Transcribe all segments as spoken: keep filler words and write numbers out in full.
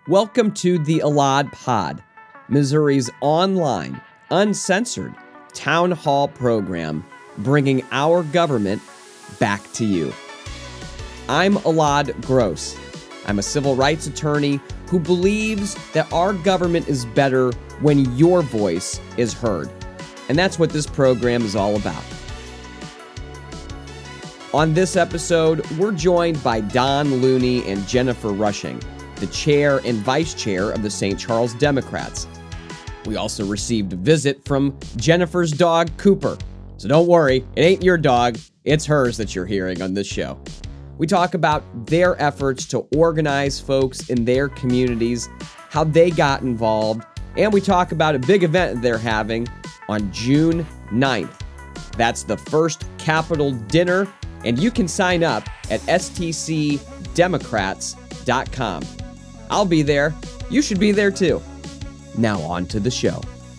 Welcome to the Alad Pod, Missouri's online, uncensored town hall program, bringing our government back to you. I'm Alad Gross. I'm a civil rights attorney who believes that our government is better when your voice is heard. And that's what this program is all about. On this episode, we're joined by Don Looney and Jennifer Rushing, the chair and vice chair of the Saint Charles Democrats. We also received a visit from Jennifer's dog, Cooper. So don't worry, it ain't your dog, it's hers that you're hearing on this show. We talk about their efforts to organize folks in their communities, how they got involved, and we talk about a big event they're having on June ninth. That's the first Capitol dinner, and you can sign up at s t c democrats dot com. I'll be there. You should be there too. Now on to the show.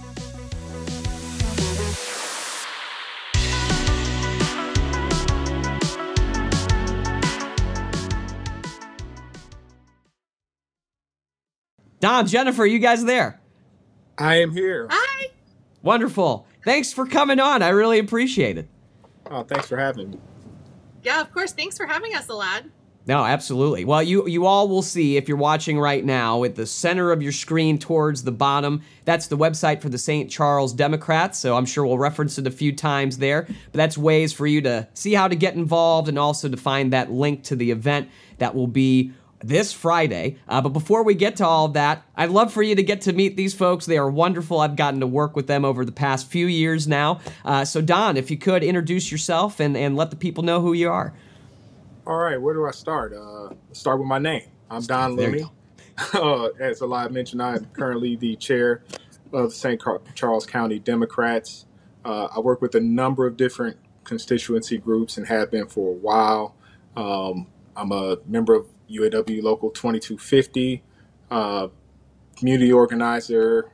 Don, Jennifer, you guys there? I am here. Hi. Wonderful. Thanks for coming on. I really appreciate it. Oh, thanks for having me. Yeah, of course. Thanks for having us, Alad. No, absolutely. Well, you you all will see if you're watching right now at the center of your screen towards the bottom. That's the website for the Saint Charles Democrats, so I'm sure we'll reference it a few times there. But that's ways for you to see how to get involved and also to find that link to the event that will be this Friday. Uh, but before we get to all of that, I'd love for you to get to meet these folks. They are wonderful. I've gotten to work with them over the past few years now. Uh, so Don, if you could introduce yourself and, and let the people know who you are. All right, where do I start? Uh, start with my name. I'm Don Looney. uh, as Alad mentioned, I'm currently the chair of the Saint Charles County Democrats. Uh, I work with a number of different constituency groups and have been for a while. Um, I'm a member of U A W Local twenty-two fifty, uh, community organizer.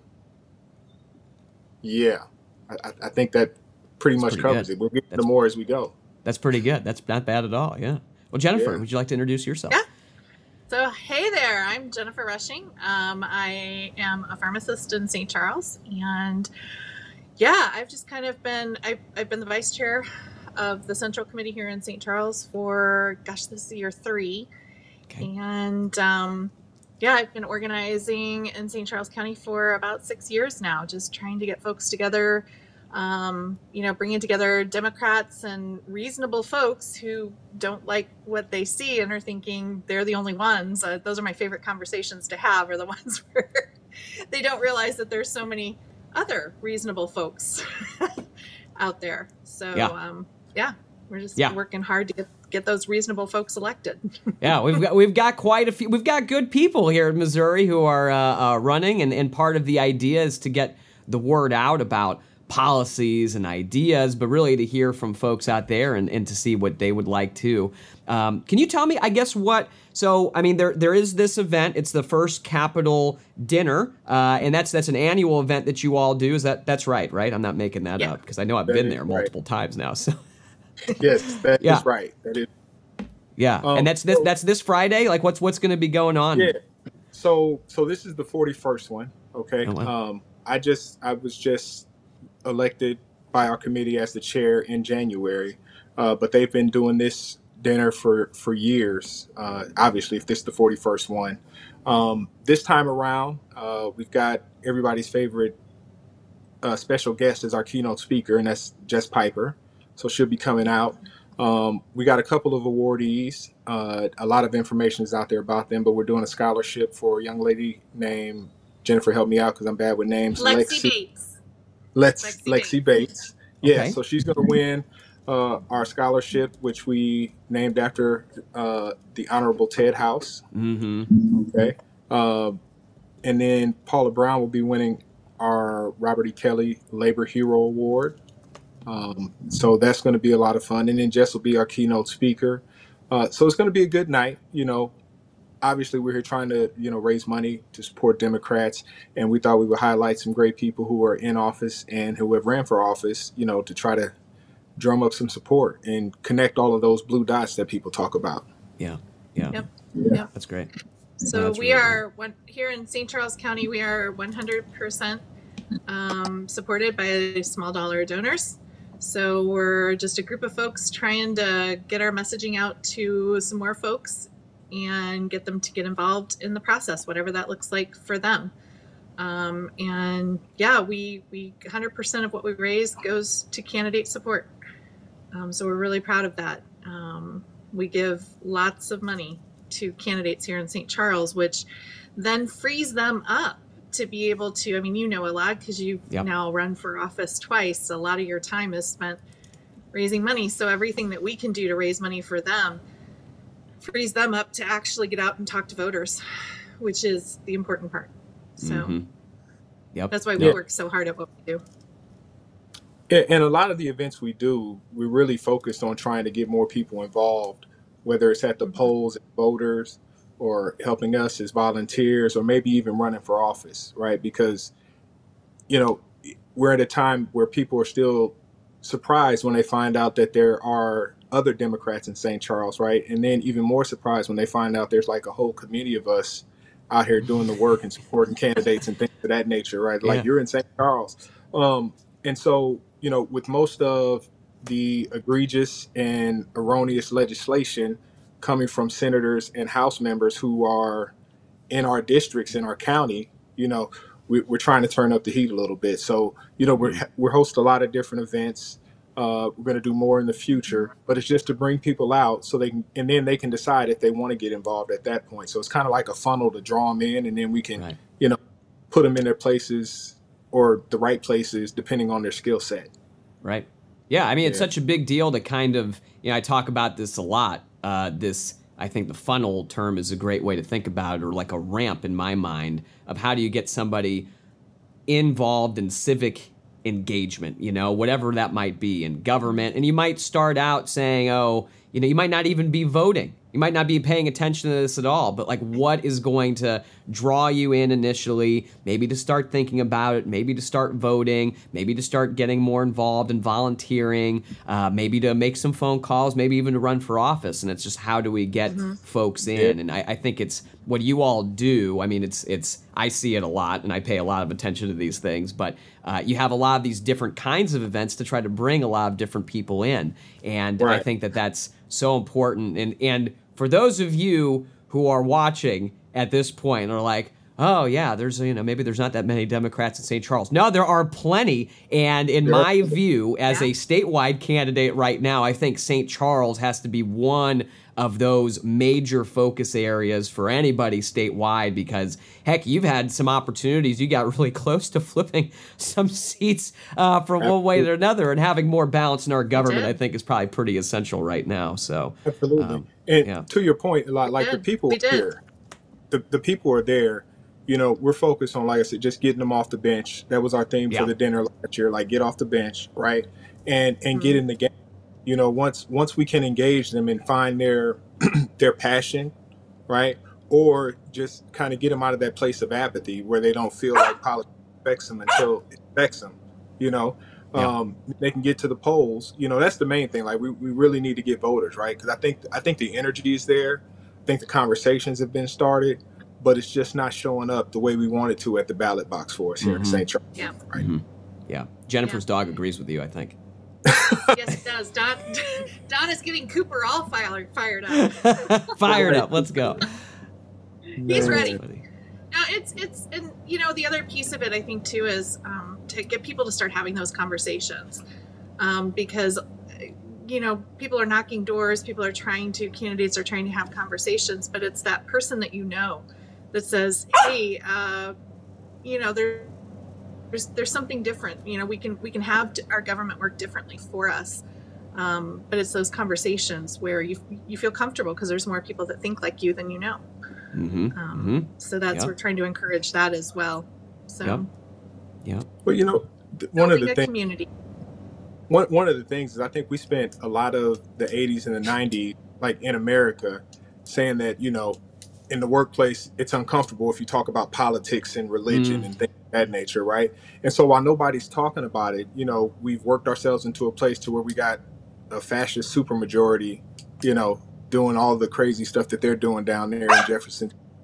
Yeah, I, I think that pretty That's much pretty covers good. it. We'll get That's- to more as we go. That's pretty good. That's not bad at all, yeah. Well, Jennifer, Yeah. would you like to introduce yourself? Yeah. So, hey there. I'm Jennifer Rushing. Um, I am a pharmacist in Saint Charles. And yeah, I've just kind of been, I've, I've been the vice chair of the Central Committee here in Saint Charles for, gosh, this is year three. Okay. And um, yeah, I've been organizing in Saint Charles County for about six years now, just trying to get folks together. Um, you know, bringing together Democrats and reasonable folks who don't like what they see and are thinking they're the only ones. Uh, those are my favorite conversations to have, are the ones where they don't realize that there's so many other reasonable folks out there. So, Yeah. um, yeah, we're just Yeah. working hard to get, get those reasonable folks elected. Yeah, we've got we've got quite a few. We've got good people here in Missouri who are uh, uh, running, and, and part of the idea is to get the word out about policies and ideas, but really to hear from folks out there and, and to see what they would like to. Um, can you tell me, I guess, what, so, I mean, there there is this event. It's the first Capitol dinner, uh, and that's that's an annual event that you all do. Is that, that's right, right? I'm not making that Yeah. up, because I know I've That been is there right. multiple times now, so. Yes, that is Yeah. right. That is. Yeah, Um, and that's this so- that's this Friday? Like, what's what's going to be going on? Yeah. So so this is the forty-first one. Okay. Oh, wow. Um, I just I was just elected by our committee as the chair in January, uh, but they've been doing this dinner for for years. Uh, obviously, if this is the forty-first one, um, this time around uh, we've got everybody's favorite uh, special guest as our keynote speaker, and that's Jess Piper. So she'll be coming out. Um, we got a couple of awardees. Uh, a lot of information is out there about them, but we're doing a scholarship for a young lady named Jennifer. Help me out because I'm bad with names. Lexi Bates. Lex, Lexi Lexi Bates. Yeah, Okay. so she's going to win uh, our scholarship, which we named after uh, the Honorable Ted House. Mm-hmm. Okay. Uh, and then Paula Brown will be winning our Robert E. Kelly Labor Hero Award. Um, so that's going to be a lot of fun. And then Jess will be our keynote speaker. Uh, so it's going to be a good night. You know, obviously we're here trying to, you know, raise money to support Democrats. And we thought we would highlight some great people who are in office and who have ran for office, you know, to try to drum up some support and connect all of those blue dots that people talk about. Yeah, yeah, Yep. Yeah. Yep. that's great. So That's we really are one, here in Saint Charles County. We are one hundred percent um, supported by small dollar donors. So we're just a group of folks trying to get our messaging out to some more folks and get them to get involved in the process, whatever that looks like for them. Um, and yeah, we we one hundred percent of what we raise goes to candidate support. Um, so we're really proud of that. Um, we give lots of money to candidates here in Saint Charles, which then frees them up to be able to, I mean, you know a lot because you've Yep. now run for office twice. A lot of your time is spent raising money. So everything that we can do to raise money for them frees them up to actually get out and talk to voters, which is the important part. So Mhm. Yep. that's why we Yeah. work so hard at what we do. Yeah, and a lot of the events we do, we really focused on trying to get more people involved, whether it's at the polls as voters or helping us as volunteers or maybe even running for office, right? Because, you know, we're at a time where people are still surprised when they find out that there are other Democrats in Saint Charles, right? And then even more surprised when they find out there's like a whole community of us out here doing the work and supporting candidates and things of that nature, right? Yeah. Like you're in Saint Charles. Um, and so, you know, with most of the egregious and erroneous legislation coming from senators and House members who are in our districts, in our county, you know, we, we're trying to turn up the heat a little bit. So, you know, we're, we're hosting a lot of different events. Uh, we're going to do more in the future, but it's just to bring people out so they can, and then they can decide if they want to get involved at that point. So it's kind of like a funnel to draw them in, and then we can, Right. you know, put them in their places or the right places depending on their skill set. Right. Yeah, I mean, it's Yeah. such a big deal to kind of, you know, I talk about this a lot. Uh, this, I think the funnel term is a great way to think about it, or like a ramp in my mind of how do you get somebody involved in civic engagement, you know, whatever that might be in government. And you might start out saying, oh, you know, you might not even be voting. You might not be paying attention to this at all, but like what is going to draw you in initially, maybe to start thinking about it, maybe to start voting, maybe to start getting more involved in volunteering, uh, maybe to make some phone calls, maybe even to run for office. And it's just how do we get Mm-hmm. folks in? And I, I think it's what you all do. I mean, it's, it's, I see it a lot and I pay a lot of attention to these things, but uh, you have a lot of these different kinds of events to try to bring a lot of different people in. And I Right. think that that's so important. And, and for those of you who are watching at this point and are like, oh yeah, there's, you know, maybe there's not that many Democrats in Saint Charles. No, there are plenty. And in There my are. view, as Yeah. a statewide candidate right now, I think Saint Charles has to be one of those major focus areas for anybody statewide because, heck, you've had some opportunities. You got really close to flipping some seats uh, from one way to another, and having more balance in our government, did. I think, is probably pretty essential right now. So, Absolutely. Um, and yeah. to your point, a lot like the did. people We are did. here. The, the people are there. You know, we're focused on, like I said, just getting them off the bench. That was our theme Yeah. for the dinner last year, like get off the bench, right? And and Mhm. get in the game. You know, once once we can engage them and find their their passion, right? Or just kind of get them out of that place of apathy where they don't feel like politics affects them until it affects them, you know? Yeah. Um, they can get to the polls. You know, that's the main thing. Like we, we really need to get voters, right? Because I think I think the energy is there. I think the conversations have been started, but it's just not showing up the way we want it to at the ballot box for us here in Mhm. Saint Charles. Yeah. Right. mhm. Yeah. Jennifer's dog agrees with you, I think. Yes, it does. Don, Don is getting Cooper all fired, fired up. Fired up. Let's go. He's Man. ready. Funny. No, it's it's and you know the other piece of it I think too is um, to get people to start having those conversations um, because you know people are knocking doors, people are trying to candidates are trying to have conversations, but it's that person that you know that says, hey, uh, you know there, there's there's something different. You know we can we can have our government work differently for us. Um, but it's those conversations where you you feel comfortable because there's more people that think like you than you know. Mm-hmm. Um, mm-hmm. So that's Yeah. we're trying to encourage that as well. So Yep. Yeah. But you know, th- one of building the a things. community. One, one of the things is I think we spent a lot of the eighties and the nineties, like in America, saying that, you know, in the workplace, it's uncomfortable if you talk about politics and religion Mm. and things of that nature, right? And so while nobody's talking about it, you know, we've worked ourselves into a place to where we got a fascist supermajority, you know, doing all the crazy stuff that they're doing down there in Jefferson.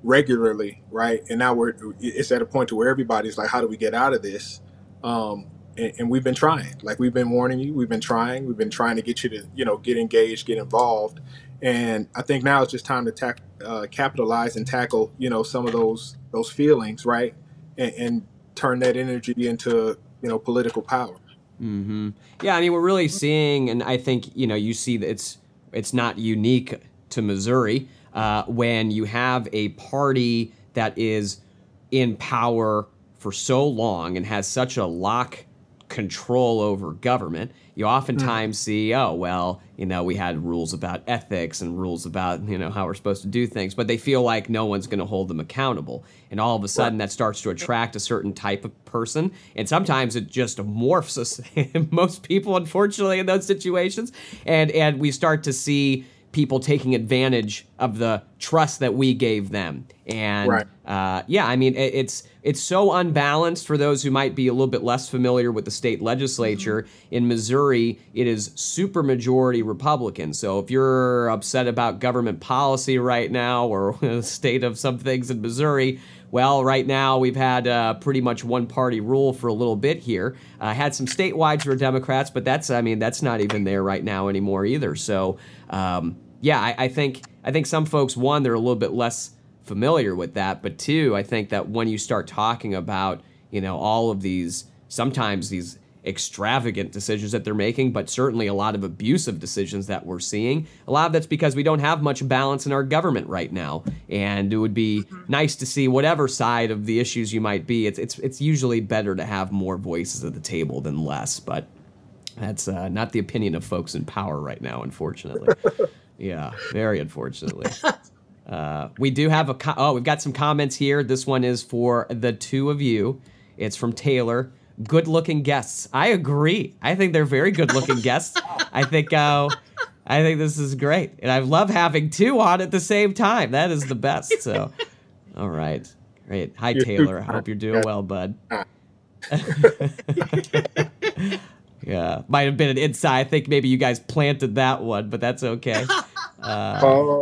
regularly, right? And now we're it's at a point to where everybody's like, how do we get out of this? Um, and, and we've been trying, like we've been warning you, we've been trying, we've been trying to get you to, you know, get engaged, get involved. And I think now it's just time to tack, uh, capitalize and tackle, you know, some of those those feelings, right? And, and turn that energy into, you know, political power. Mm-hmm. Yeah, I mean, we're really seeing, and I think, you know, you see that it's it's not unique to Missouri uh, when you have a party that is in power for so long and has such a lock control over government. You oftentimes mm. see, oh, well, you know, we had rules about ethics and rules about, you know, how we're supposed to do things, but they feel like no one's going to hold them accountable. And all of a sudden that starts to attract a certain type of person. And sometimes it just morphs us, most people, unfortunately, in those situations. And, and we start to see people taking advantage of the trust that we gave them. And right. uh, yeah, I mean, it, it's it's so unbalanced for those who might be a little bit less familiar with the state legislature. Mm-hmm. In Missouri, it is supermajority Republican. So if you're upset about government policy right now or the state of some things in Missouri, well, right now we've had uh, pretty much one-party rule for a little bit here. Uh, had some statewide for Democrats, but that's, I mean, that's not even there right now anymore either. So, um, yeah, I, I think I think some folks, one, they're a little bit less familiar with that, but two, I think that when you start talking about, you know, all of these, sometimes these extravagant decisions that they're making, but certainly a lot of abusive decisions that we're seeing, a lot of that's because we don't have much balance in our government right now, and it would be nice to see whatever side of the issues you might be. It's it's it's usually better to have more voices at the table than less, but that's uh, not the opinion of folks in power right now, unfortunately. Yeah, very unfortunately. Uh, we do have a co- oh, we've got some comments here. This one is for the two of you. It's from Taylor. Good-looking guests. I agree. I think they're very good-looking guests. I think uh, I think this is great, and I love having two on at the same time. That is the best. So, all right, great. Hi, Taylor. I hope you're doing well, bud. Yeah, might have been an inside. I think maybe you guys planted that one, but that's okay. Uh, oh.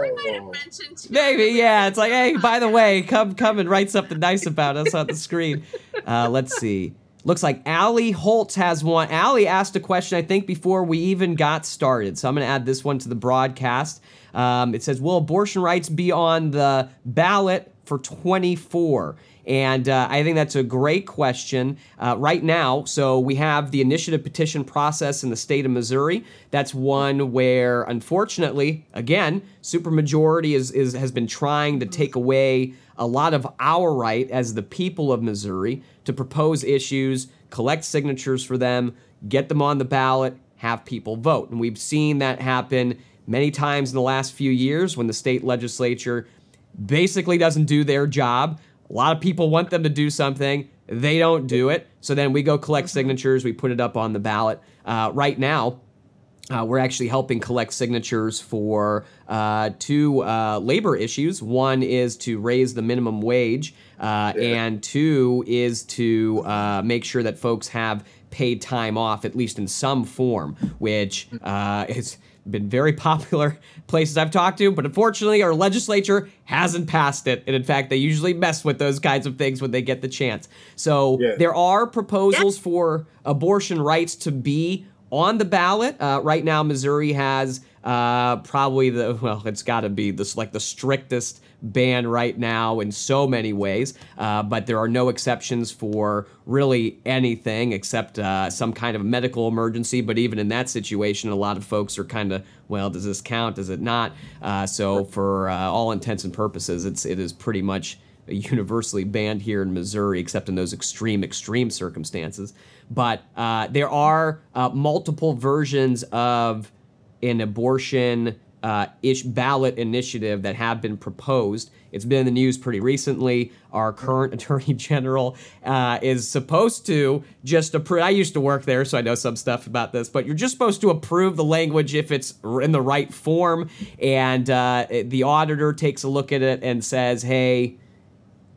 Maybe, yeah. It's like, hey, by the way, come come and write something nice about us on the screen. Uh, let's see. Looks like Allie Holtz has one. Allie asked a question, I think, before we even got started. So I'm going to add this one to the broadcast. Um, it says, will abortion rights be on the ballot for twenty-four? And uh, I think that's a great question uh, right now. So we have the initiative petition process in the state of Missouri. That's one where, unfortunately, again, supermajority is, is has been trying to take away a lot of our right as the people of Missouri to propose issues, collect signatures for them, get them on the ballot, have people vote. And we've seen that happen many times in the last few years when the state legislature basically doesn't do their job. A lot of people want them to do something. They don't do it. So then we go collect signatures. We put it up on the ballot. Uh, right now, uh, we're actually helping collect signatures for uh, two uh, labor issues. One is to raise the minimum wage, uh, yeah. and two is to uh, make sure that folks have paid time off, at least in some form, which uh, is... been very popular places I've talked to, but unfortunately our legislature hasn't passed it. And in fact, they usually mess with those kinds of things when they get the chance. So yeah. there are proposals yeah. for abortion rights to be on the ballot. Uh, right now, Missouri has uh, probably the, well, it's got to be this like the strictest ban right now in so many ways, uh, but there are no exceptions for really anything except uh, some kind of medical emergency. But even in that situation, a lot of folks are kind of, well, does this count? Does it not? Uh, so for uh, all intents and purposes, it's it is pretty much universally banned here in Missouri, except in those extreme, extreme circumstances. But uh, there are uh, multiple versions of an abortion Uh, ish ballot initiative that have been proposed. It's been in the news pretty recently. Our current attorney general uh, is supposed to just approve. I used to work there, so I know some stuff about this, but you're just supposed to approve the language if it's in the right form. And uh, the auditor takes a look at it and says, hey,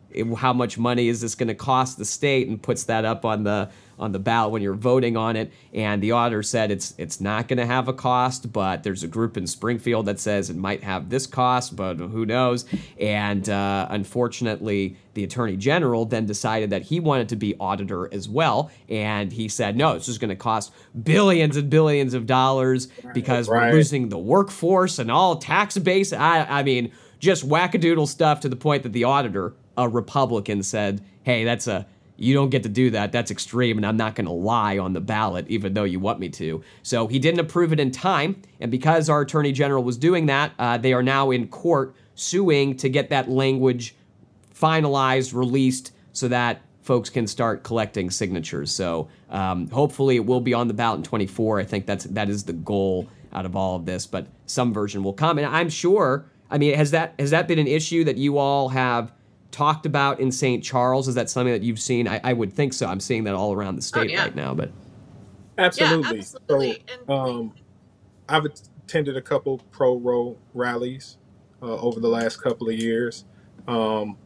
it, how much money is this going to cost the state, and puts that up on the on the ballot when you're voting on it. And the auditor said it's it's not going to have a cost, but there's a group in Springfield that says it might have this cost, but who knows? And uh, unfortunately, the Attorney General then decided that he wanted to be auditor as well. And he said, no, this is going to cost billions and billions of dollars because right. we're losing the workforce and all tax base. I, I mean, just wackadoodle stuff to the point that the auditor, a Republican, said, hey, that's a you don't get to do that. That's extreme, and I'm not going to lie on the ballot, even though you want me to. So he didn't approve it in time, and because our Attorney General was doing that, uh, they are now in court suing to get that language finalized, released, so that folks can start collecting signatures. So um, hopefully it will be on the ballot in twenty-four. I think that's that is the goal out of all of this, but some version will come. And I'm sure, I mean, has that has that been an issue that you all have talked about in Saint Charles? Is that something that you've seen? I, I would think so. I'm seeing that all around the state oh, yeah. right now. But absolutely. Yeah, absolutely. So, um, I've attended a couple pro-Roe rallies uh, over the last couple of years, um,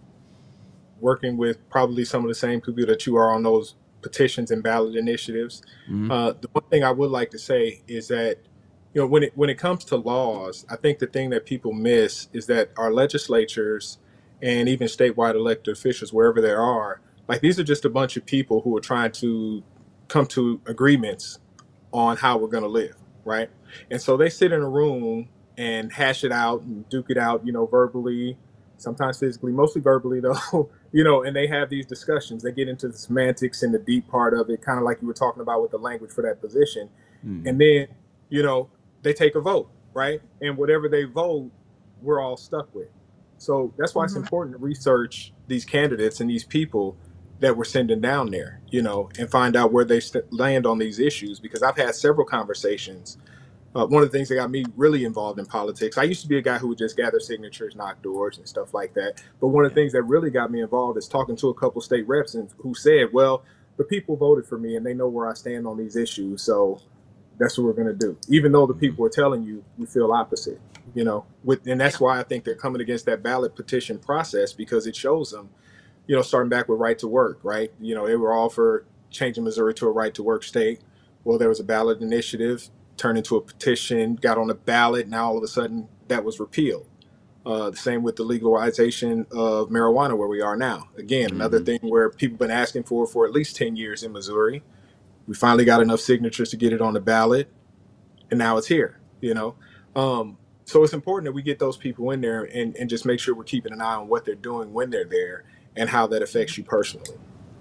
working with probably some of the same people that you are on those petitions and ballot initiatives. Mm-hmm. Uh, the one thing I would like to say is that, you know, when it when it comes to laws, I think the thing that people miss is that our legislatures and even statewide elected officials, wherever there are, like these are just a bunch of people who are trying to come to agreements on how we're going to live, right? And so they sit in a room and hash it out and duke it out, you know, verbally, sometimes physically, mostly verbally though, you know, and they have these discussions. They get into the semantics and the deep part of it, kind of like you were talking about with the language for that position. Mm. And then, you know, they take a vote, right? And whatever they vote, we're all stuck with. So that's why mm-hmm. it's important to research these candidates and these people that we're sending down there, you know, and find out where they st- land on these issues. Because I've had several conversations. Uh, one of the things that got me really involved in politics, I used to be a guy who would just gather signatures, knock doors and stuff like that. But one of the things that really got me involved is talking to a couple state reps and who said, well, the people voted for me and they know where I stand on these issues. So that's what we're going to do. Even though the people are telling you, we feel opposite. You know, with and that's why I think they're coming against that ballot petition process, because it shows them, you know, starting back with right to work, right? You know, they were all for changing Missouri to a right to work state. Well, there was a ballot initiative, turned into a petition, got on the ballot. Now all of a sudden that was repealed. Uh, the same with the legalization of marijuana where we are now. Again, mm-hmm. another thing where people have been asking for for at least ten years in Missouri. We finally got enough signatures to get it on the ballot, and now it's here, you know. Um, So it's important that we get those people in there and, and just make sure we're keeping an eye on what they're doing when they're there and how that affects you personally.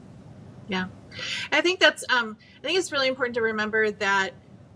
Yeah. I think that's, um, I think it's really important to remember that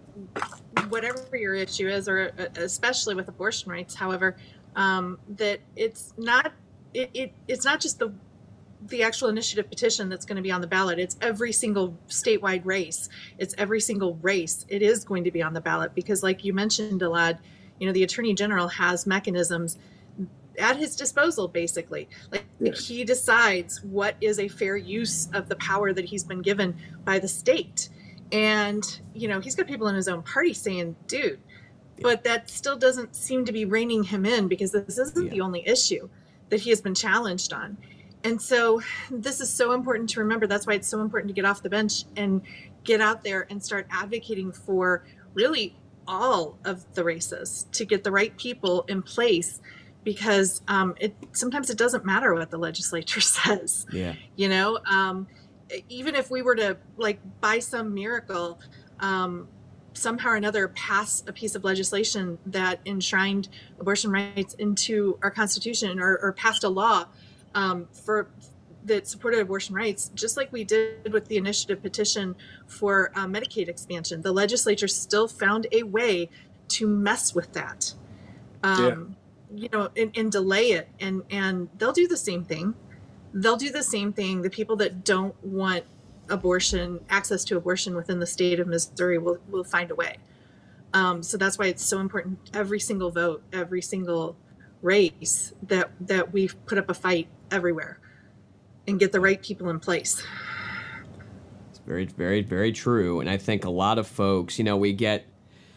whatever your issue is, or especially with abortion rights, however, um, that it's not, it, it it's not just the, the actual initiative petition that's going to be on the ballot. It's every single statewide race. It's every single race. It is going to be on the ballot because, like you mentioned, Elad, you know, the Attorney General has mechanisms at his disposal, basically. Like yes. he decides what is a fair use of the power that he's been given by the state. And, you know, he's got people in his own party saying, dude, but that still doesn't seem to be reining him in, because this isn't yeah. the only issue that he has been challenged on. And so this is so important to remember. That's why it's so important to get off the bench and get out there and start advocating for really all of the races, to get the right people in place, because um, it sometimes it doesn't matter what the legislature says. Yeah. You know, um, even if we were to, like, by some miracle, um, somehow or another pass a piece of legislation that enshrined abortion rights into our Constitution, or, or passed a law um, for that supported abortion rights, just like we did with the initiative petition for uh, Medicaid expansion, the legislature still found a way to mess with that, um, yeah. you know, and, and delay it. And, and they'll do the same thing. They'll do the same thing. The people that don't want abortion, access to abortion within the state of Missouri will, will find a way. Um, so that's why it's so important. Every single vote, every single race, that, that we put up a fight everywhere and get the right people in place. It's very, very, very true. And I think a lot of folks, you know, we get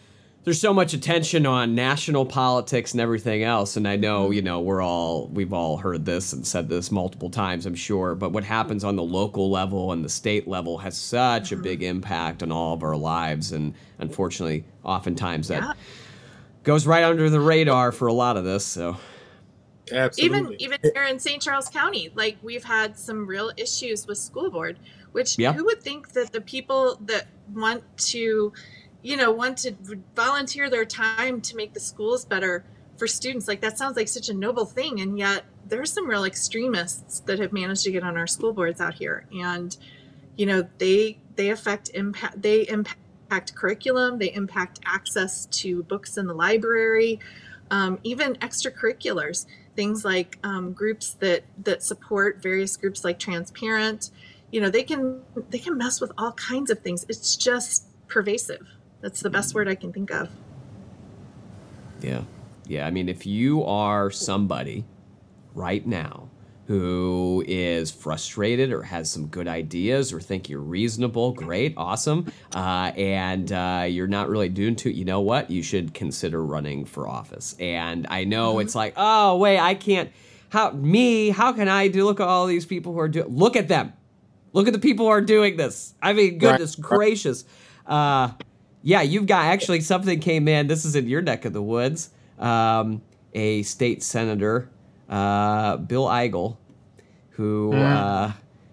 there's so much attention on national politics and everything else, and I know, you know, we're all we've all heard this and said this multiple times, I'm sure, but what happens on the local level and the state level has such a big impact on all of our lives, and unfortunately, oftentimes that Yeah. goes right under the radar for a lot of this. So Absolutely. Even even here in Saint Charles County, like we've had some real issues with school board, which Yeah. who would think that the people that want to, you know, want to volunteer their time to make the schools better for students, like that sounds like such a noble thing, and yet there's some real extremists that have managed to get on our school boards out here, and you know, they they affect impact they impact curriculum, they impact access to books in the library, um, even extracurriculars, things like um, groups that that support various groups like Transparent. You know, they can they can mess with all kinds of things. It's just pervasive. That's the best word I can think of. yeah, yeah. I mean, if you are somebody right now who is frustrated or has some good ideas or think you're reasonable, great, awesome, uh, and uh, you're not really doing too, you know what? You should consider running for office. And I know mm-hmm. it's like, oh, wait, I can't, how, me, how can I do, look at all these people who are doing, look at them. Look at the people who are doing this. I mean, goodness right. gracious. Uh, yeah, you've got, actually something came in, this is in your neck of the woods, um, a state senator, Uh, Bill Eigel, who, uh,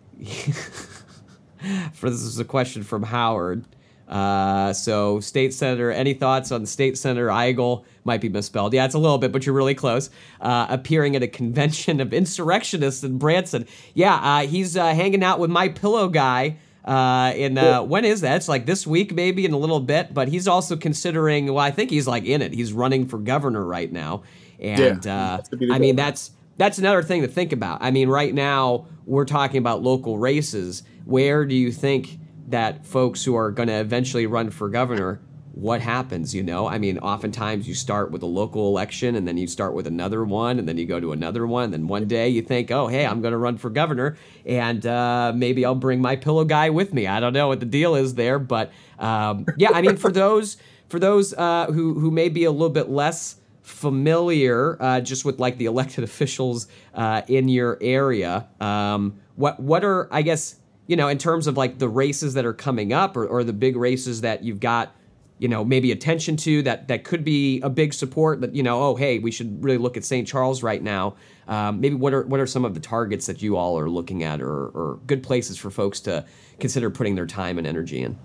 for this is a question from Howard. Uh, so state senator, any thoughts on state senator Eigel? Might be misspelled. Yeah, it's a little bit, but you're really close. Uh, appearing at a convention of insurrectionists in Branson. Yeah, uh, he's uh, hanging out with My Pillow guy. Uh, in uh, when is that? It's like this week, maybe in a little bit. But he's also considering. Well, I think he's like in it. He's running for governor right now. And yeah, uh, I mean, that's that's another thing to think about. I mean, right now we're talking about local races. Where do you think that folks who are going to eventually run for governor, what happens? You know, I mean, oftentimes you start with a local election and then you start with another one and then you go to another one. And then one day you think, oh, hey, I'm going to run for governor and uh, maybe I'll bring My Pillow guy with me. I don't know what the deal is there. But um, yeah, I mean, for those for those uh, who, who may be a little bit less familiar uh, just with like the elected officials uh, in your area, um, what what are, I guess, you know, in terms of like the races that are coming up or, or the big races that you've got, you know, maybe attention to that that could be a big support that, you know, oh, hey, we should really look at Saint Charles right now. Um, maybe what are what are some of the targets that you all are looking at or, or good places for folks to consider putting their time and energy in?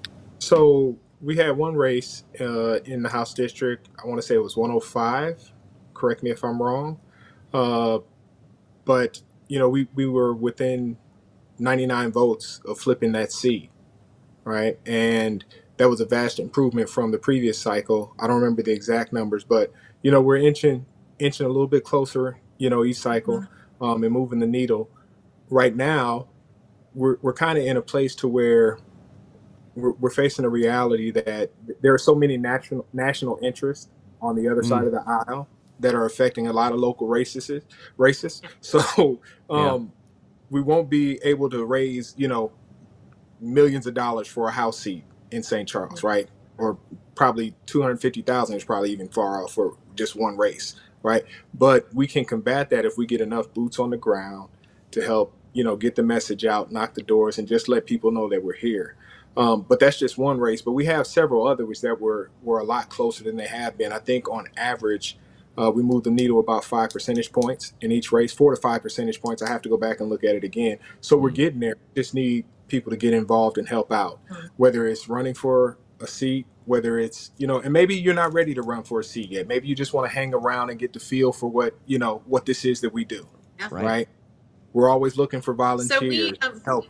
So we had one race uh, in the House District. I want to say it was one oh five. Correct me if I'm wrong. Uh, but, you know, we, we were within ninety-nine votes of flipping that seat, right? And that was a vast improvement from the previous cycle. I don't remember the exact numbers, but, you know, we're inching inching a little bit closer, you know, each cycle um, and moving the needle. Right now, we're, we're kind of in a place to where we're, we're facing a reality that there are so many national national interests on the other mm. side of the aisle that are affecting a lot of local races. races. So um, yeah. we won't be able to raise, you know, millions of dollars for a House seat in Saint Charles, right? Or probably two hundred fifty thousand is probably even far off for just one race, right? But we can combat that if we get enough boots on the ground to help, you know, get the message out, knock the doors, and just let people know that we're here. Um, but that's just one race. But we have several others that were were a lot closer than they have been. I think on average, uh, we moved the needle about five percentage points in each race, four to five percentage points. I have to go back and look at it again. So we're getting there. Just need people to get involved and help out, whether it's running for a seat, whether it's, you know, and maybe you're not ready to run for a seat yet. Maybe you just want to hang around and get the feel for what, you know, what this is that we do, yeah. right? right? We're always looking for volunteers, so we, um, help,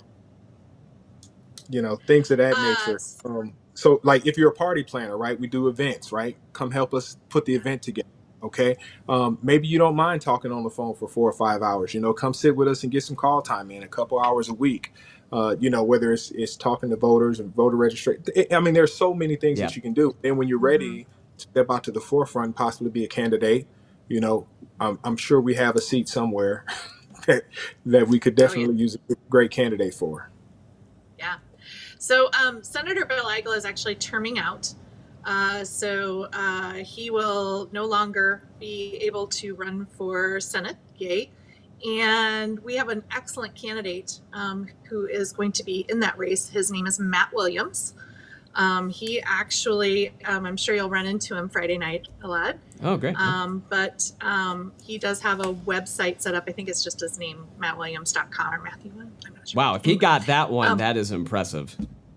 you know, things of that uh, nature. Um, so like if you're a party planner, right, we do events, right? Come help us put the event together. Okay. Um, maybe you don't mind talking on the phone for four or five hours, you know, come sit with us and get some call time in a couple hours a week. Uh, you know, whether it's, it's talking to voters and voter registration. I mean, there's so many things yeah. that you can do. And when you're ready to step out to the forefront, possibly be a candidate, you know, I'm, I'm sure we have a seat somewhere that, that we could definitely oh, yeah. use a great candidate for. Yeah. So um, Senator Bill Eigel is actually terming out. Uh, so uh, he will no longer be able to run for Senate. Yay. And we have an excellent candidate um, who is going to be in that race. His name is Matt Williams. Um, he actually, um, I'm sure you'll run into him Friday night a lot. Oh, great. Um, but um, he does have a website set up. I think it's just his name, matt williams dot com or Matthew Williams. I'm not sure. Wow, if he got that one, Um, that is impressive.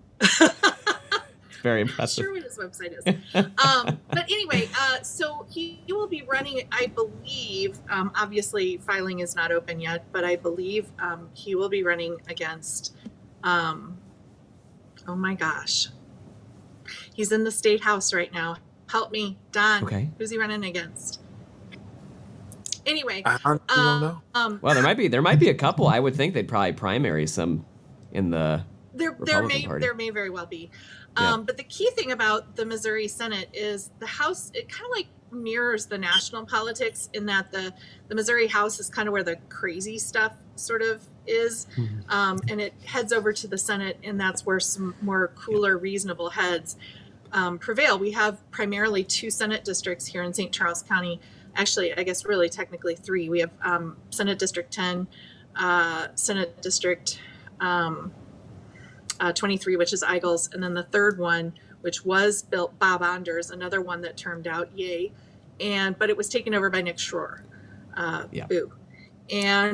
Very impressive. Sure what his website is. um, but anyway, uh, so he, he will be running, I believe, um, obviously filing is not open yet, but I believe um, he will be running against, um, oh my gosh. He's in the state house right now. Help me, Don. Okay. Who's he running against? Anyway. I honestly um, don't know. Um, Well, there might be there might be a couple. I would think they'd probably primary some in the There, there Republican may Party. there may very well be, Yeah. um, but the key thing about the Missouri Senate is the House. It kind of like mirrors the national politics in that the the Missouri House is kind of where the crazy stuff sort of is, Mhm. um, and it heads over to the Senate, and that's where some more cooler, reasonable heads um, prevail. We have primarily two Senate districts here in Saint Charles County. Actually, I guess really technically three. We have um, Senate District ten, uh, Senate District. Um, Uh, twenty-three, which is Eagles, and then the third one, which was built Bob Anders, another one that turned out yay, and but it was taken over by Nick Schroer. Uh, Yeah. Boo. And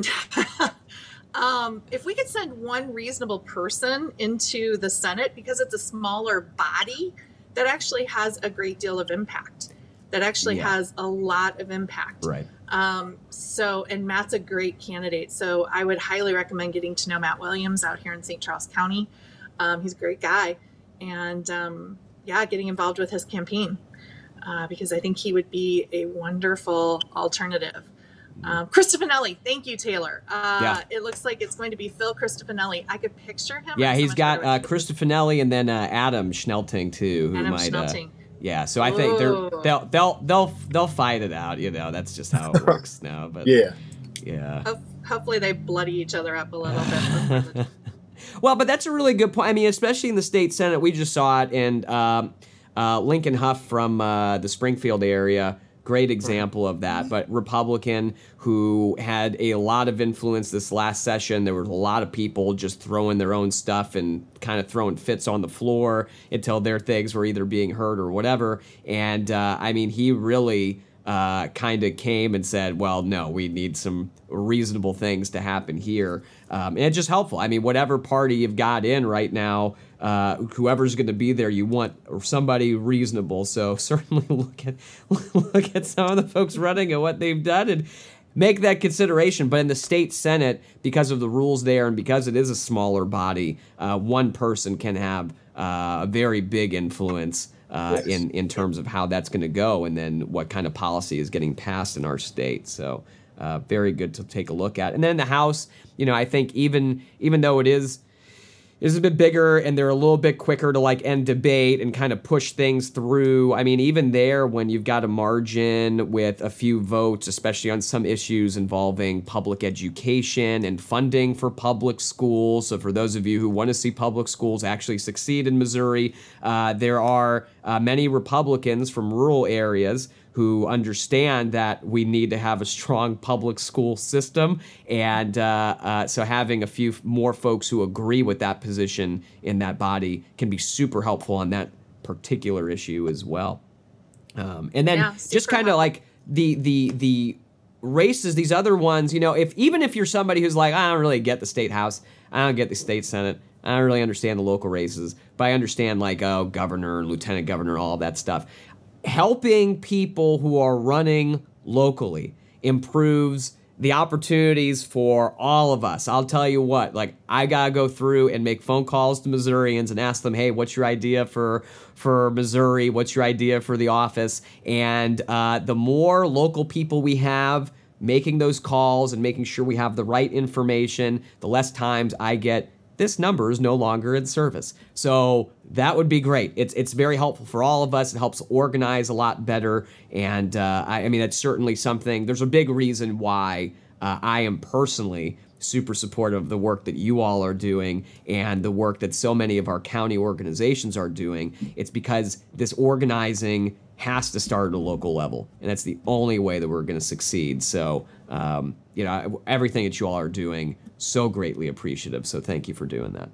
um, if we could send one reasonable person into the Senate, because it's a smaller body, that actually has a great deal of impact. That actually Yeah. has a lot of impact. right. Um, so, and Matt's a great candidate. So I would highly recommend getting to know Matt Williams out here in Saint Charles County. Um, he's a great guy. And um, yeah, getting involved with his campaign uh, because I think he would be a wonderful alternative. Um, Cristofanelli, thank you, Taylor. Uh, Yeah. It looks like it's going to be Phil Cristofanelli. I could picture him. Yeah, I'm so he's much got better uh, with Cristofanelli and then uh, Adam Schnelting too, who Adam might. Uh, Schnelting. yeah, so I think they're Ooh. they'll they'll they'll they'll fight it out. You know, that's just how it works now. But Yeah. yeah. Ho- hopefully they bloody each other up a little bit. before the- Well, but that's a really good point. I mean, especially in the state Senate, we just saw it, and um, uh, Lincoln Huff from uh, the Springfield area, great example of that. But Republican who had a lot of influence this last session. There were a lot of people just throwing their own stuff and kind of throwing fits on the floor until their things were either being heard or whatever. And uh, I mean, he really uh, kind of came and said, well, no, we need some reasonable things to happen here. Um, and it's just helpful. I mean, whatever party you've got in right now, uh, whoever's going to be there, you want somebody reasonable. So certainly look at look at some of the folks running and what they've done and make that consideration. But in the state Senate, because of the rules there and because it is a smaller body, uh, one person can have uh, a very big influence uh, Yes. in, in terms of how that's going to go and then what kind of policy is getting passed in our state. So uh, very good to take a look at. And then the House, you know, I think even even though it is is a bit bigger and they're a little bit quicker to like end debate and kind of push things through. I mean, even there, when you've got a margin with a few votes, especially on some issues involving public education and funding for public schools. So for those of you who want to see public schools actually succeed in Missouri, uh, there are uh, many Republicans from rural areas who understand that we need to have a strong public school system. And uh, uh, so having a few more folks who agree with that position in that body can be super helpful on that particular issue as well. Um, and then Yeah, just super kind of helpful. like the the the races, these other ones, you know, if even if you're somebody who's like, I don't really get the state house, I don't get the state senate, I don't really understand the local races, but I understand like, oh, governor, lieutenant governor, all that stuff. Helping people who are running locally improves the opportunities for all of us. I'll tell you what, like I gotta go through and make phone calls to Missourians and ask them, hey, what's your idea for for Missouri? What's your idea for the office? And uh, the more local people we have making those calls and making sure we have the right information, the less times I get this number is no longer in service. So that would be great. It's it's very helpful for all of us. It helps organize a lot better. And uh, I, I mean, that's certainly something, there's a big reason why uh, I am personally super supportive of the work that you all are doing and the work that so many of our county organizations are doing. It's because this organizing has to start at a local level, and that's the only way that we're going to succeed. So, um, you know, everything that you all are doing, so greatly appreciative. So thank you for doing that.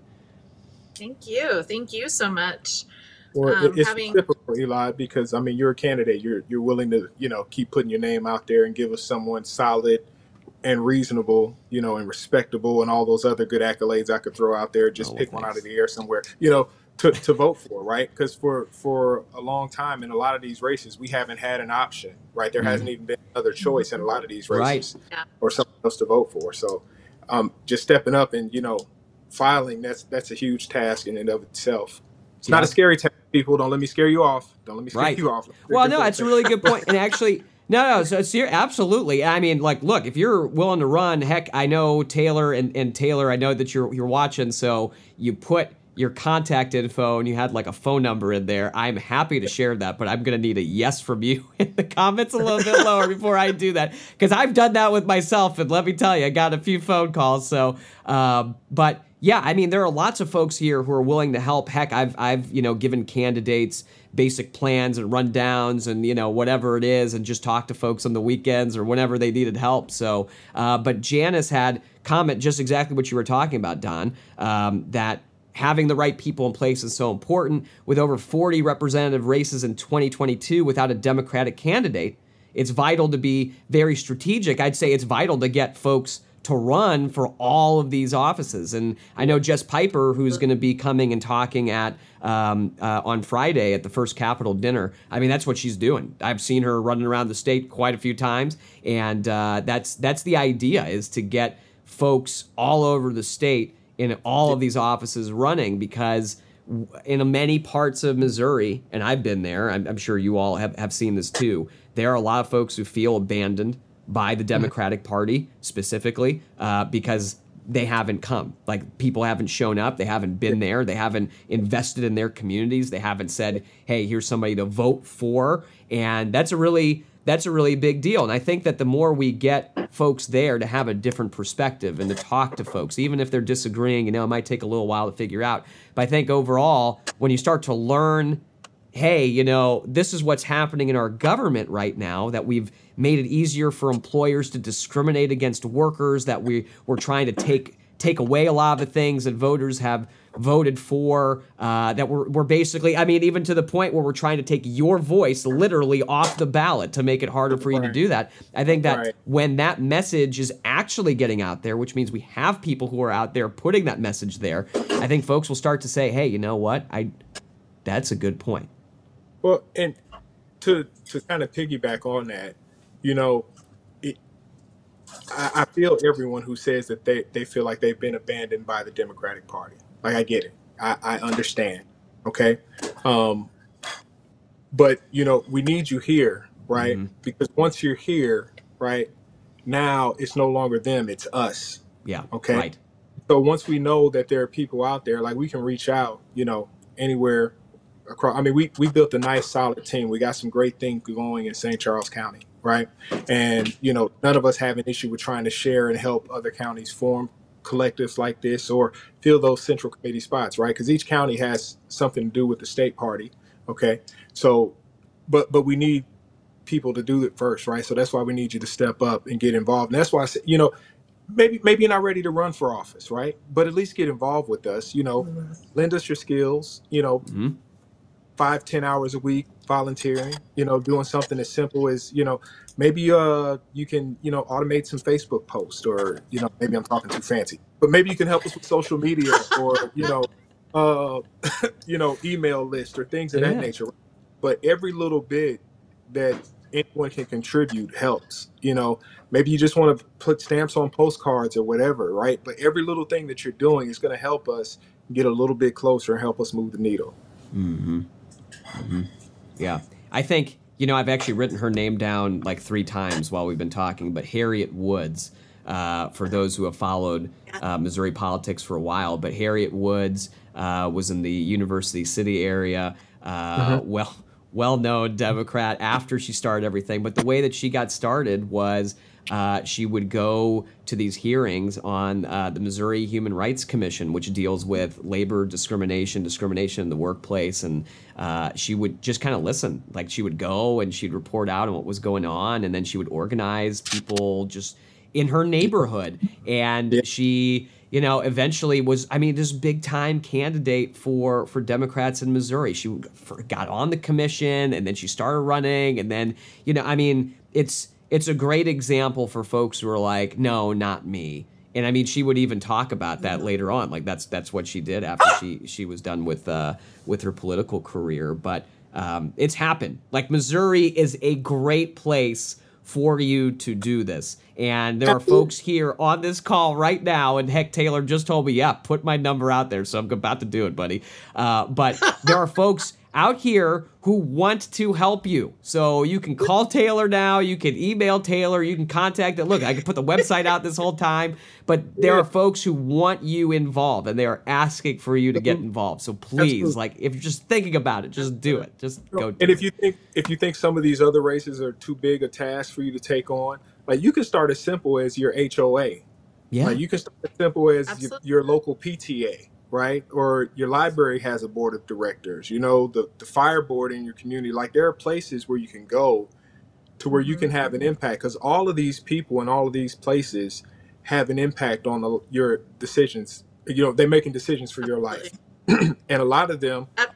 Thank you. Thank you so much. Well, Um, it's having- typical, Eli, because I mean, you're a candidate. You're you're willing to, you know, keep putting your name out there and give us someone solid and reasonable, you know, and respectable, and all those other good accolades I could throw out there. Just Oh, pick one thanks. out of the air somewhere, you know, to, to vote for, right? Because for for a long time in a lot of these races, we haven't had an option, right? There Mhm. hasn't even been another choice in a lot of these Right. races, Yeah. or something else to vote for. So, um, just stepping up and, you know, filing, that's that's a huge task in and of itself. It's not Yeah. a scary task, people. Don't let me scare you off. Don't let me scare Right. you off. Well, no, it's a really good point. And actually, no, no, so it's absolutely. I mean, like, look, if you're willing to run, heck, I know Taylor and, and Taylor, I know that you're you're watching, so you put your contact info and you had like a phone number in there. I'm happy to share that, but I'm going to need a yes from you in the comments a little bit lower before I do that, because I've done that with myself, and let me tell you, I got a few phone calls. So, um, but yeah, I mean, there are lots of folks here who are willing to help. Heck, I've, I've, you know, given candidates basic plans and rundowns and, you know, whatever it is, and just talk to folks on the weekends or whenever they needed help. So, uh, but Janice had comment just exactly what you were talking about, Don, um, that having the right people in place is so important. With over forty representative races in twenty twenty-two without a Democratic candidate, it's vital to be very strategic. I'd say it's vital to get folks to run for all of these offices. And I know Jess Piper, who's going to be coming and talking at um, uh, on Friday at the First Capitol dinner. I mean, that's what she's doing. I've seen her running around the state quite a few times, and uh, that's that's the idea, is to get folks all over the state in all of these offices running, because in many parts of Missouri, and I've been there, I'm, I'm sure you all have, have seen this too, there are a lot of folks who feel abandoned by the Democratic Party specifically uh, because they haven't come. Like, people haven't shown up. They haven't been there. They haven't invested in their communities. They haven't said, hey, here's somebody to vote for. And that's a really that's a really big deal. And I think that the more we get folks there to have a different perspective and to talk to folks, even if they're disagreeing, you know, it might take a little while to figure out. But I think overall, when you start to learn, hey, you know, this is what's happening in our government right now, that we've made it easier for employers to discriminate against workers, that we, we're trying to take take away a lot of the things that voters have voted for, uh, that we're, we're basically, I mean, even to the point where we're trying to take your voice literally off the ballot to make it harder for you Right. to do that. I think that Right. when that message is actually getting out there, which means we have people who are out there putting that message there, I think folks will start to say, hey, you know what? I that's a good point. Well, and to to kind of piggyback on that, you know, it, I, I feel everyone who says that they, they feel like they've been abandoned by the Democratic Party. Like, I get it. I, I understand. Okay. Um, but, you know, we need you here, right? Mhm. Because once you're here, right, now it's no longer them, it's us. Yeah. Okay. Right. So once we know that there are people out there, like, we can reach out, you know, anywhere across. I mean, we, we built a nice, solid team. We got some great things going in Saint Charles County, right? And, you know, none of us have an issue with trying to share and help other counties form collectives like this or fill those central committee spots, right? Because each county has something to do with the state party, okay? So, but but we need people to do it first, right? So that's why we need you to step up and get involved. And that's why I said, you know, maybe maybe you're not ready to run for office, right? But at least get involved with us. You know, lend us your skills. You know, Mhm. five, ten hours a week volunteering. You know, doing something as simple as, you know, maybe uh you can, you know, automate some Facebook posts, or, you know, maybe I'm talking too fancy, but maybe you can help us with social media, or, you know, uh you know, email list or things of Yeah. that nature. But every little bit that anyone can contribute helps. You know, maybe you just want to put stamps on postcards or whatever, right? But every little thing that you're doing is going to help us get a little bit closer and help us move the needle. Mm-hmm. Mm-hmm. Yeah. I think, you know, I've actually written her name down like three times while we've been talking, but Harriet Woods, uh, for those who have followed uh, Missouri politics for a while, but Harriet Woods uh, was in the University City area, uh, Mhm. well, well-known Democrat after she started everything. But the way that she got started was uh, she would go to these hearings on uh, the Missouri Human Rights Commission, which deals with labor discrimination, discrimination in the workplace. And uh, she would just kind of listen. Like she would go and she'd report out on what was going on. And then she would organize people just in her neighborhood. And Yeah. she, you know, eventually was, I mean, this big time candidate for, for Democrats in Missouri. She got on the commission and then she started running. And then, you know, I mean, it's, it's a great example for folks who are like, no, not me. And I mean, she would even talk about that later on. Like that's, that's what she did after she, she was done with, uh, with her political career. But, um, it's happened. Like Missouri is a great place for you to do this. And there are folks here on this call right now, and heck, Taylor just told me, yeah, put my number out there, so I'm about to do it, buddy. Uh, but there are folks out here who want to help you. So you can call Taylor now, you can email Taylor, you can contact it. Look, I can put the website out this whole time, but there are folks who want you involved, and they are asking for you to get involved. So please, Absolutely. like, if you're just thinking about it, just do it. Just go do And if it. you think if you think some of these other races are too big a task for you to take on, like you can start as simple as your H O A. Yeah. Like you can start as simple as your, Absolutely. your local P T A, right? Or your library has a board of directors. You know, the the fire board in your community. Like there are places where you can go to where you can have an impact, because all of these people and all of these places have an impact on the, your decisions. You know, they're making decisions for your life, and a lot of them Ab-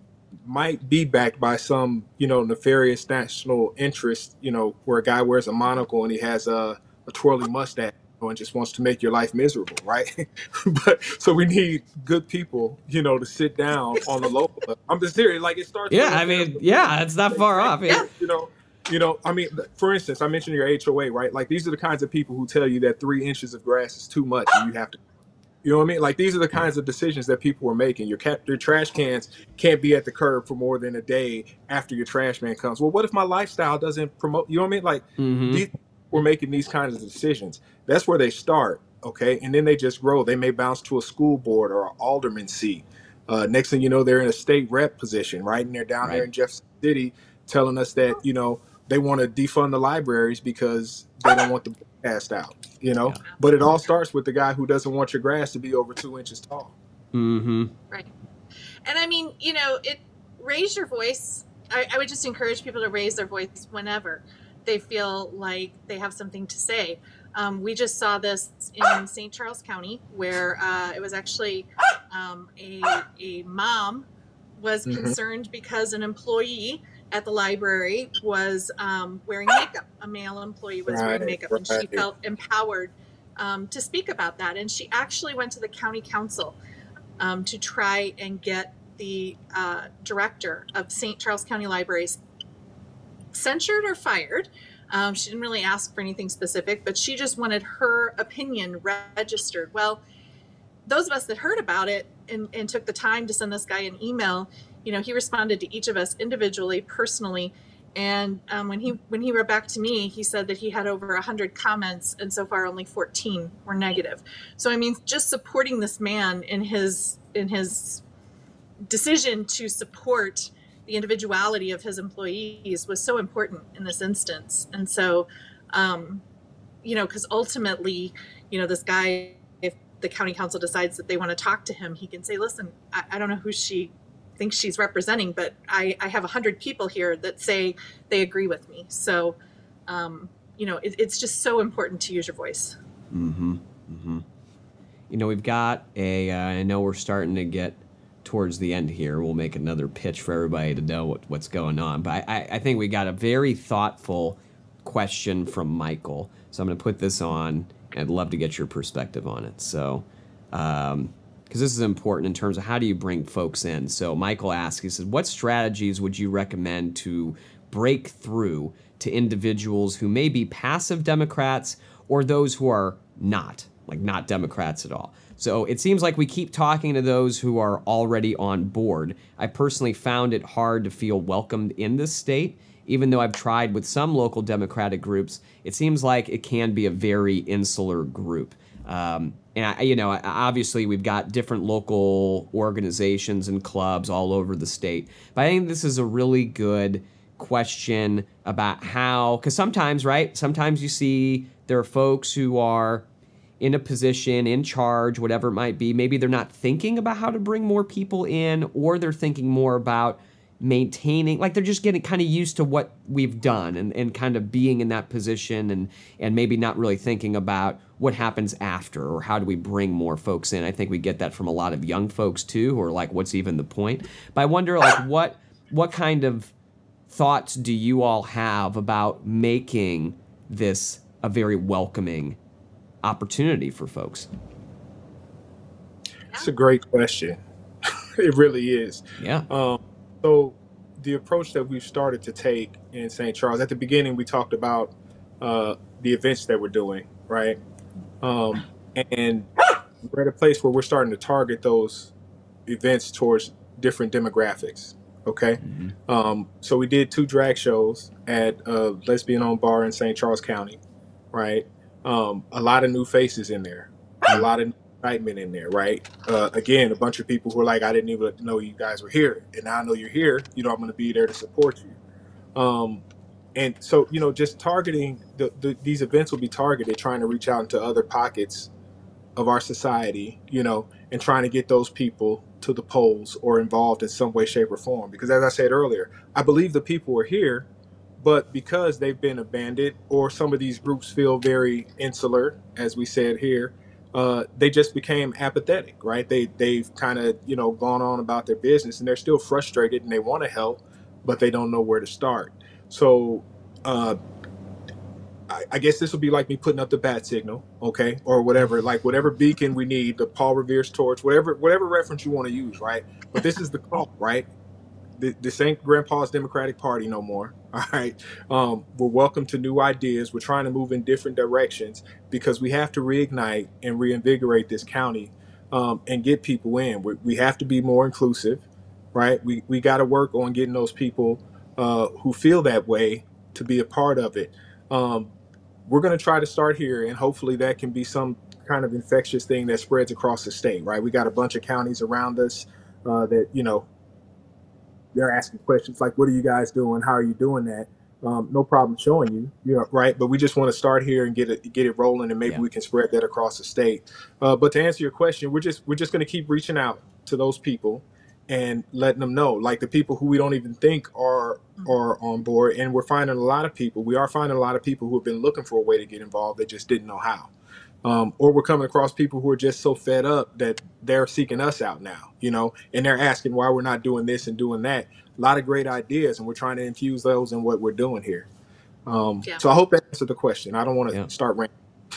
might be backed by some, you know, nefarious national interest, you know, where a guy wears a monocle and he has a, a twirly mustache and just wants to make your life miserable, right? But so we need good people, you know, to sit down on the local level. I'm just serious. Like it starts. Yeah, with- I mean, yeah, it's not far off. Yeah. you know, you know, I mean, for instance, I mentioned your H O A, right? Like these are the kinds of people who tell you that three inches of grass is too much and you have to, you know what I mean? Like these are the kinds of decisions that people are making. Your cat, your trash cans can't be at the curb for more than a day after your trash man comes. Well, what if my lifestyle doesn't promote? You know what I mean? Like Mhm. these, we're making these kinds of decisions. That's where they start, okay? And then they just grow. They may bounce to a school board or an alderman seat. Uh, next thing you know, they're in a state rep position, right? And they're down there Right. in Jefferson City telling us that, you know, they want to defund the libraries because they don't want the book passed out, you know? Yeah. But it all starts with the guy who doesn't want your grass to be over two inches tall. Mm-hmm. Right. And I mean, you know, it raise your voice. I, I would just encourage people to raise their voice whenever they feel like they have something to say. Um, we just saw this in Saint Charles County, where uh, it was actually um, a, a mom was Mhm. concerned because an employee at the library was um, wearing makeup. A male employee was Right, wearing makeup, and she right. felt empowered um, to speak about that. And she actually went to the county council um, to try and get the uh, director of Saint Charles County Libraries censured or fired. Um, she didn't really ask for anything specific, but she just wanted her opinion registered. Well, those of us that heard about it and, and took the time to send this guy an email, you know, he responded to each of us individually, personally. And um, when he when he wrote back to me, he said that he had over one hundred comments, and so far only fourteen were negative. So I mean, just supporting this man in his in his decision to support the individuality of his employees was so important in this instance. And so, um, you know, because ultimately, you know, this guy, if the county council decides that they want to talk to him, he can say, listen, I, I don't know who she thinks she's representing, but I, I have a hundred people here that say they agree with me. So, um, you know, it, it's just so important to use your voice. Mm-hmm. Mm-hmm. You know, we've got a, uh, I know we're starting to get towards the end here. We'll make another pitch for everybody to know what, what's going on. But I, I think we got a very thoughtful question from Michael. So I'm going to put this on, and I'd love to get your perspective on it. So, um, because this is important in terms of how do you bring folks in. So Michael asks, he says, what strategies would you recommend to break through to individuals who may be passive Democrats or those who are not, like not Democrats at all? So it seems like we keep talking to those who are already on board. I personally found it hard to feel welcomed in this state. Even though I've tried with some local Democratic groups, it seems like it can be a very insular group. Um, and, I, you know, obviously we've got different local organizations and clubs all over the state. But I think this is a really good question about how, because sometimes, right, sometimes you see there are folks who are in a position, in charge, whatever it might be. Maybe they're not thinking about how to bring more people in, or they're thinking more about maintaining, like they're just getting kind of used to what we've done and, and kind of being in that position and and maybe not really thinking about what happens after or how do we bring more folks in. I think we get that from a lot of young folks too, who are like, what's even the point? But I wonder, like, what what kind of thoughts do you all have about making this a very welcoming opportunity for folks? It's a great question. It really is. Yeah. Um, so the approach that we've started to take in Saint Charles, at the beginning, we talked about uh, the events that we're doing, right? Um, and we're at a place where we're starting to target those events towards different demographics. Okay. Mm-hmm. Um, so we did two drag shows at a lesbian-owned bar in Saint Charles County, right? Um, a lot of new faces in there, a lot of excitement in there, right? Uh, again, a bunch of people who are like, I didn't even know you guys were here. And now I know you're here, you know, I'm going to be there to support you. Um, and so, you know, just targeting the, the, these events will be targeted, trying to reach out into other pockets of our society, you know, and trying to get those people to the polls or involved in some way, shape, or form. Because as I said earlier, I believe the people are here, but because they've been abandoned, or some of these groups feel very insular, as we said here, uh, they just became apathetic, right? They, they've kind of, you know, gone on about their business, and they're still frustrated and they want to help, but they don't know where to start. So uh, I, I guess this would be like me putting up the bat signal, okay, or whatever, like whatever beacon we need, the Paul Revere's torch, whatever whatever reference you want to use, right? But this is the call, right? This ain't Grandpa's Democratic Party no more. All right. Um, we're welcome to new ideas. We're trying to move in different directions because we have to reignite and reinvigorate this county um, and get people in. We, we have to be more inclusive, right? We, we got to work on getting those people uh, who feel that way to be a part of it. Um, we're going to try to start here, and hopefully that can be some kind of infectious thing that spreads across the state, right? We got a bunch of counties around us uh, that, you know, they're asking questions like, what are you guys doing? How are you doing that? Um, no problem showing you, you know, right? But we just want to start here and get it get it rolling, and maybe yeah. we can spread that across the state. Uh, but to answer your question, we're just we're just going to keep reaching out to those people and letting them know, like the people who we don't even think are are on board. And we're finding a lot of people. We are finding a lot of people who have been looking for a way to get involved. They just didn't know how. Um, or we're coming across people who are just so fed up that they're seeking us out now, you know, and they're asking why we're not doing this and doing that. A lot of great ideas, and we're trying to infuse those in what we're doing here. Um, yeah. So I hope that answered the question. I don't want to yeah. start ranting.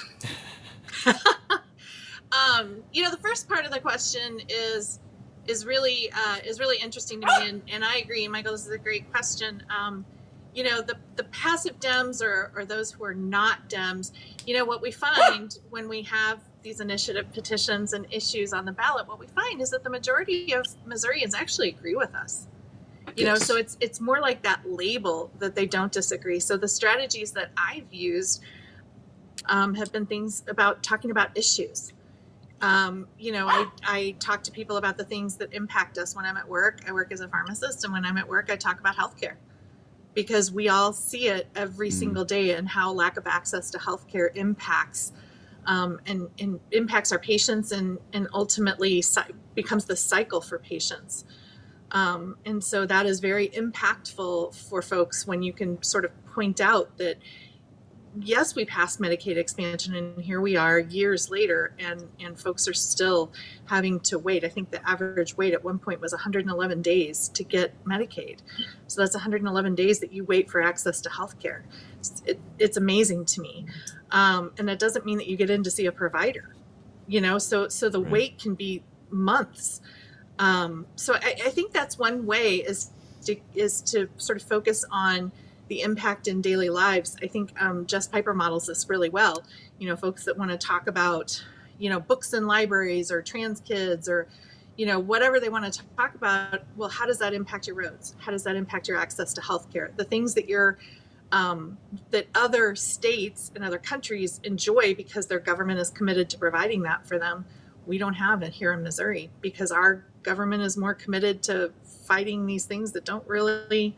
um, you know, the first part of the question is is really uh, is really interesting to me, and, and I agree, Michael. This is a great question. Um, you know, the, the passive Dems or, or those who are not Dems, you know, what we find when we have these initiative petitions and issues on the ballot, what we find is that the majority of Missourians actually agree with us. You yes. know, so it's it's more like that label that they don't disagree. So the strategies that I've used um, have been things about talking about issues. Um, you know, I, I talk to people about the things that impact us when I'm at work. I work as a pharmacist, and when I'm at work, I talk about healthcare. Because we all see it every mm. single day, and how lack of access to healthcare impacts um, and, and impacts our patients, and, and ultimately ci- becomes the cycle for patients. Um, and so that is very impactful for folks when you can sort of point out that, yes, we passed Medicaid expansion, and here we are years later, and, and folks are still having to wait. I think the average wait at one point was one hundred eleven days to get Medicaid. So that's one hundred eleven days that you wait for access to healthcare. It, it's amazing to me. Um, and that doesn't mean that you get in to see a provider, you know, so, so the right. wait can be months. Um, so I, I think that's one way is to, is to sort of focus on the impact in daily lives. I think um, Jess Piper models this really well. You know, folks that want to talk about, you know, books in libraries or trans kids or, you know, whatever they want to talk about. Well, how does that impact your roads? How does that impact your access to healthcare? The things that you're, um, that other states and other countries enjoy because their government is committed to providing that for them. We don't have it here in Missouri because our government is more committed to fighting these things that don't really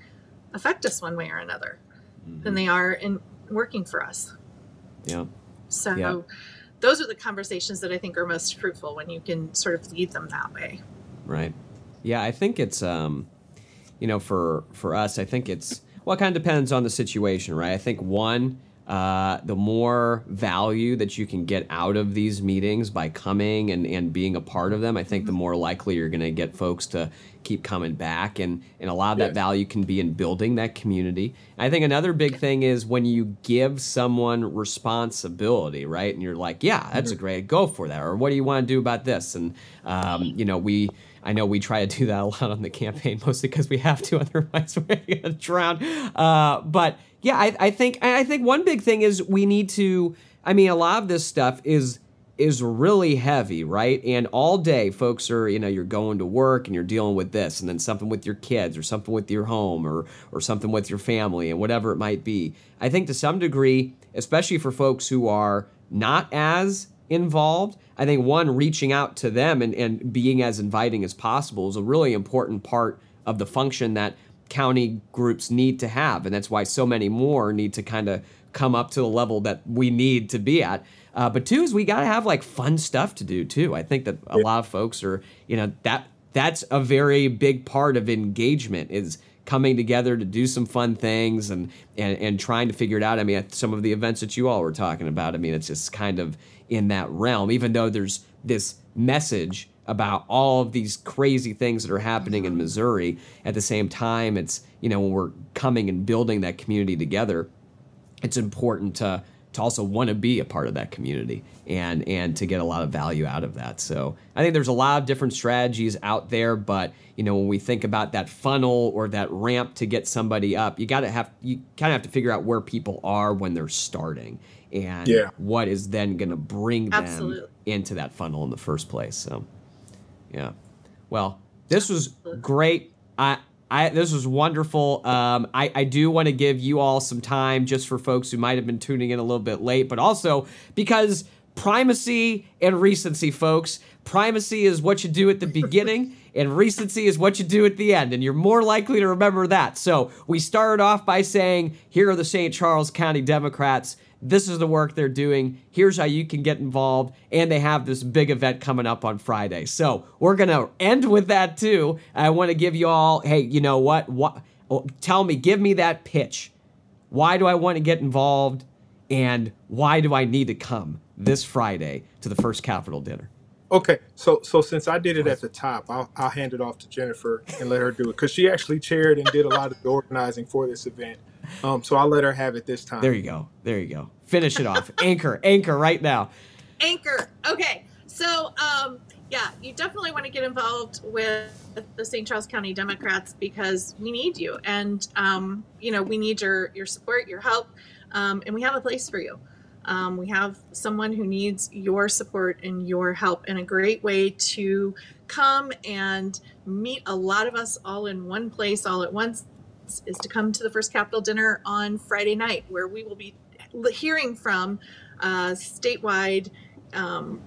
affect us one way or another Mm-hmm. than they are in working for us. Yeah. So Yeah. those are the conversations that I think are most fruitful when you can sort of lead them that way. Right. Yeah, I think it's, um, you know, for for us, I think it's, well, it kind of depends on the situation, right? I think one, uh, the more value that you can get out of these meetings by coming and, and being a part of them, I think the more likely you're going to get folks to keep coming back. And, and a lot of that Yes. value can be in building that community. I think another big thing is when you give someone responsibility, right? And you're like, yeah, that's a great, go for that. Or what do you want to do about this? And, um, you know, we, I know we try to do that a lot on the campaign, mostly because we have to, otherwise we're going to drown. Uh, but yeah, I, I think I think one big thing is we need to. I mean, a lot of this stuff is is really heavy, right? And all day, folks are, you know, you're going to work and you're dealing with this, and then something with your kids, or something with your home, or or something with your family, and whatever it might be. I think to some degree, especially for folks who are not as involved, I think one, reaching out to them and, and being as inviting as possible is a really important part of the function that county groups need to have. And that's why so many more need to kind of come up to the level that we need to be at. Uh, but two is we got to have like fun stuff to do too. I think that a lot of folks are, you know, that that's a very big part of engagement, is coming together to do some fun things and, and, and trying to figure it out. I mean, some of the events that you all were talking about, I mean, it's just kind of in that realm, even though there's this message about all of these crazy things that are happening in Missouri. At the same time, it's, you know, when we're coming and building that community together, it's important to to also want to be a part of that community and and to get a lot of value out of that. So I think there's a lot of different strategies out there, but you know, when we think about that funnel or that ramp to get somebody up, you got to have you kind of have to figure out where people are when they're starting, and Yeah. what is then going to bring them Absolutely. into that funnel in the first place. So yeah. Well, this was great. I I, this was wonderful. Um, I, I do want to give you all some time, just for folks who might have been tuning in a little bit late, but also because primacy and recency, folks. Primacy is what you do at the beginning, and recency is what you do at the end, and you're more likely to remember that. So we started off by saying, here are the Saint Charles County Democrats. This is the work they're doing. Here's how you can get involved. And they have this big event coming up on Friday. So we're going to end with that too. I want to give you all, hey, you know what? what? Tell me, give me that pitch. Why do I want to get involved? And why do I need to come this Friday to the First Capitol dinner? Okay, so so since I did it at the top, I'll, I'll hand it off to Jennifer and let her do it, because she actually chaired and did a lot of the organizing for this event. Um, so I'll let her have it this time. There you go. There you go. Finish it off. Anchor, anchor right now. Anchor. Okay. So, um, yeah, you definitely want to get involved with the Saint Charles County Democrats, because we need you. And, um, you know, we need your, your support, your help, um, and we have a place for you. Um, we have someone who needs your support and your help, and a great way to come and meet a lot of us all in one place all at once is to come to the First Capitol dinner on Friday night, where we will be hearing from uh, statewide um,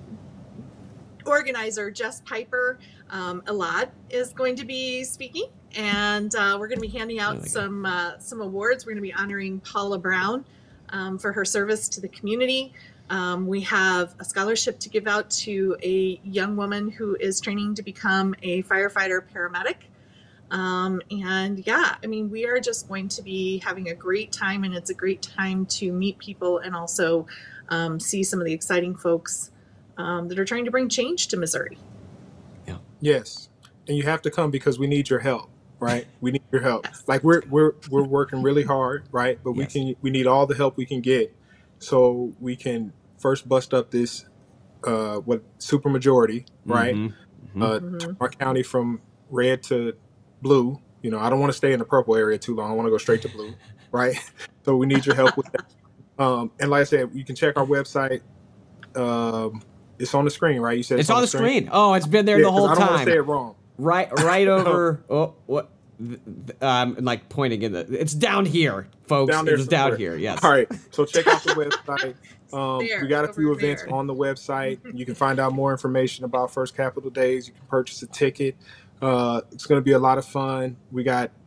organizer Jess Piper. Um, Elad is going to be speaking, and uh, we're going to be handing out Really some uh, some awards. We're going to be honoring Paula Brown um, for her service to the community. Um, we have a scholarship to give out to a young woman who is training to become a firefighter paramedic. Um, and yeah, I mean, we are just going to be having a great time, and it's a great time to meet people and also um, see some of the exciting folks um, that are trying to bring change to Missouri. Yeah. Yes, and you have to come because we need your help, right? We need your help. Yes. Like we're we're we're working really hard, right? But we Yes. can we need all the help we can get, so we can first bust up this uh, what supermajority, right? Mm-hmm. Uh, Mhm. turn our county from red to blue. You know, I don't want to stay in the purple area too long. I want to go straight to blue, right? So we need your help with that. Um, and like I said, you can check our website. Um, it's on the screen, right? You said It's, on the screen. Oh, it's been there Yeah, the 'cause whole I don't want to time. say it wrong. Right, right over. Oh, what? th- th- I'm like pointing in the. It's down here, folks. Down there It's down somewhere. here. Yes. All right. So check out the website. Um, There, we got a over few events there. on the website. You can find out more information about First Capitol Days. You can purchase a ticket. Uh, it's going to be a lot of fun. We got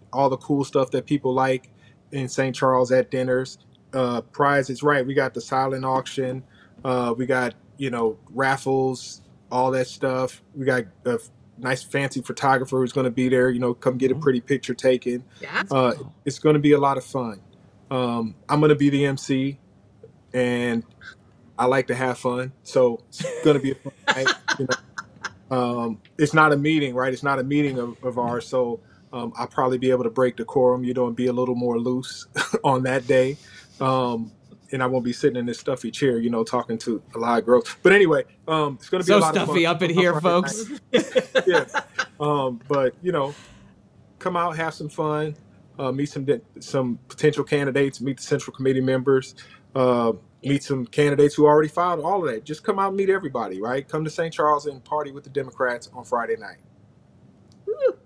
all the cool stuff that people like in Saint Charles at dinners. Uh, prize is right. We got the silent auction. Uh, we got, you know, raffles, all that stuff. We got a nice fancy photographer who's going to be there, you know, come get a pretty picture taken. Yeah. Uh, it's going to be a lot of fun. Um, I'm going to be the M C, and I like to have fun. So it's going to be a fun night. You know, um, it's not a meeting, right? It's not a meeting of, of ours. So um, I'll probably be able to break decorum, you know, and be a little more loose on that day. Um, and I won't be sitting in this stuffy chair, you know, talking to a lot of girls. But anyway, um, it's going to be so a lot stuffy of fun. up in here, folks. Yeah. Um, but, you know, come out, have some fun, uh, meet some some potential candidates, meet the Central Committee members, uh, meet some candidates who already filed, all of that. Just come out and meet everybody, right? Come to Saint Charles and party with the Democrats on Friday night. Woo.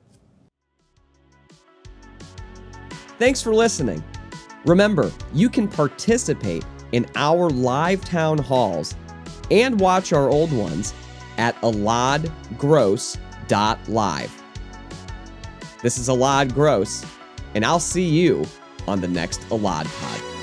Thanks for listening. Remember, you can participate in our live town halls and watch our old ones at alad gross dot live. This is Alad Gross, and I'll see you on the next Alad Pod.